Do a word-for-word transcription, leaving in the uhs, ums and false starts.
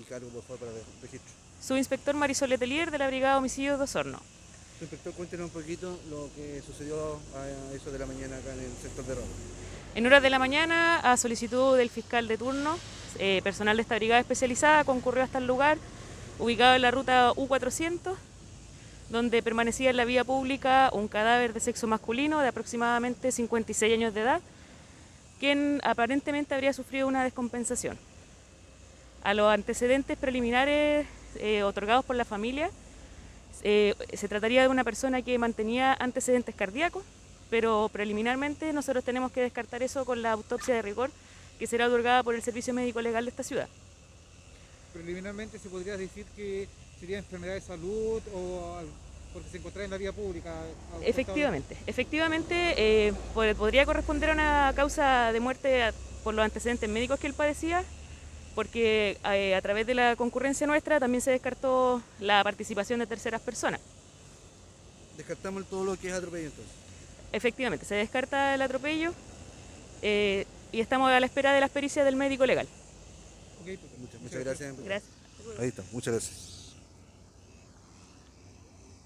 cargo, por favor, para el registro. Subinspector Marisol Letelier de la Brigada de Homicidios de Osorno. Inspector, cuéntenos un poquito lo que sucedió a eso de la mañana acá en el sector de Roble. En horas de la mañana, a solicitud del fiscal de turno, eh, personal de esta brigada especializada concurrió hasta el lugar, ubicado en la ruta U cuatrocientos, donde permanecía en la vía pública un cadáver de sexo masculino de aproximadamente cincuenta y seis años de edad, quien aparentemente habría sufrido una descompensación. A los antecedentes preliminares eh, otorgados por la familia, eh, se trataría de una persona que mantenía antecedentes cardíacos, pero preliminarmente nosotros tenemos que descartar eso con la autopsia de rigor que será otorgada por el Servicio Médico Legal de esta ciudad. Preliminarmente se podría decir que sería enfermedad de salud o porque se encontraba en la vía pública. Efectivamente, efectivamente eh, podría corresponder a una causa de muerte por los antecedentes médicos que él padecía, porque eh, a través de la concurrencia nuestra también se descartó la participación de terceras personas. Descartamos todo lo que es atropello entonces. Efectivamente, se descarta el atropello eh, y estamos a la espera de las pericias del médico legal. Okay, muchas, muchas gracias. Gracias. Ahí está, muchas gracias.